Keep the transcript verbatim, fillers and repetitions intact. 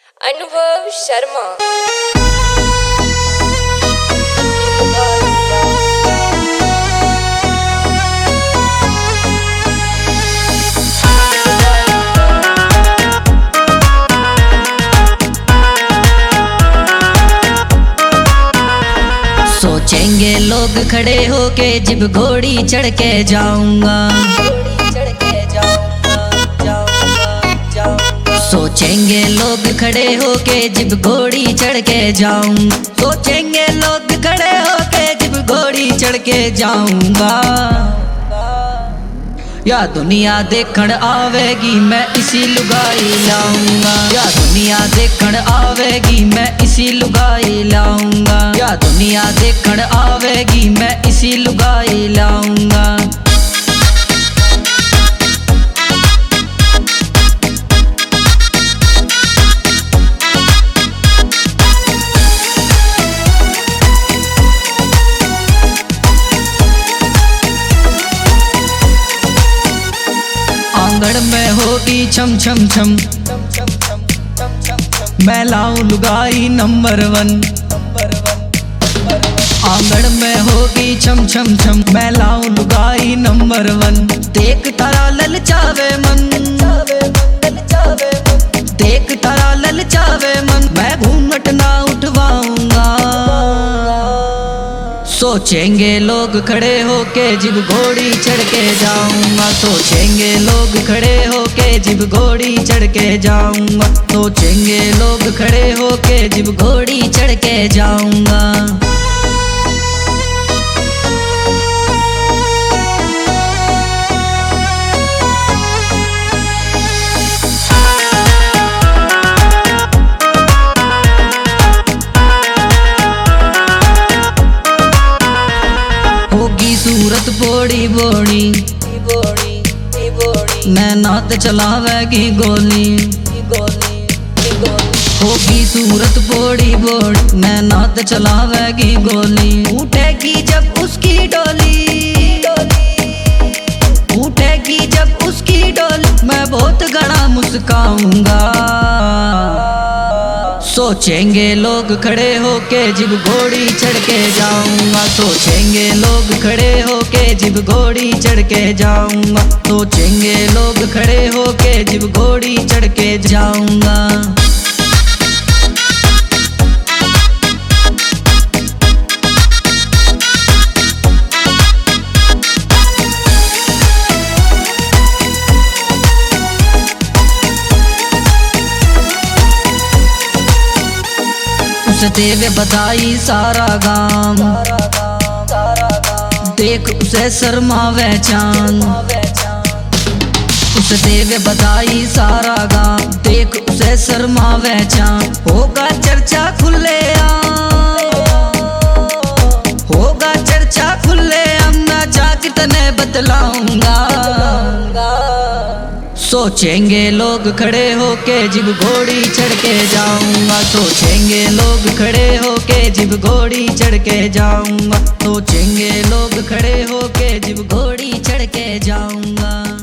अनुभव शर्मा। सोचेंगे लोग खड़े होके जब घोड़ी चढ़ के जाऊंगा। सोचेंगे लोग खड़े होके जब घोड़ी चढ़ के जाऊं। सोचेंगे लोग खड़े होके जब घोड़ी चढ़ के जाऊंगा। या दुनिया देखण आवेगी मैं इसी लुगाई लाऊंगा। या दुनिया देखण आवेगी मैं इसी लुगाई लाऊंगा। या दुनिया देखण आवेगी मैं इसी लुगाई लाऊंगा। आंगन में होगी छम छम छम, मैं लाऊं लुगाई नंबर वन। आंगन में होगी छम छम छम, मैं लाऊं लुगाई नंबर वन। देख तारा ललचावे मन, देख तारा ललचावे मन, मैं घूंघट ना उठवाऊंगा। सोचेंगे लोग खड़े होके जब घोड़ी चढ़ के जाऊंगा। सोचेंगे लोग खड़े होके जब घोड़ी चढ़ के जाऊंगा। सोचेंगे लोग खड़े होके जब घोड़ी चढ़ के जाऊंगा। सूरत बोड़ी बोड़ी मैं नात चलावेगी गोली। होगी सूरत बोड़ी बोड़ी मैं नात चलावेगी गोली। उठेगी जब उसकी डोली, उठेगी जब उसकी डोली, मैं बहुत घना मुस्काऊंगा। सोचेंगे लोग खड़े होके जब घोड़ी चढ़ के जाऊंगा। सोचेंगे लोग खड़े होके जब घोड़ी चढ़ के जाऊंगा। सोचेंगे लोग खड़े होके जब घोड़ी चढ़ के जाऊंगा। उसे देवे बधाई सारा गाम, देख उसे शर्मावे चांद। उसे देवे बधाई सारा गाम, देख उसे शर्मावे चांद। होगा चर्चा खुले होगा चर्चा खुले मैं जा कितने बतलाऊंगा। सोचेंगे लोग खड़े होके जब घोड़ी चढ़ के जाऊंगा। सोचेंगे लोग खड़े होके जब घोड़ी चढ़ के जाऊंगा। सोचेंगे लोग खड़े होके जब घोड़ी चढ़ के जाऊंगा।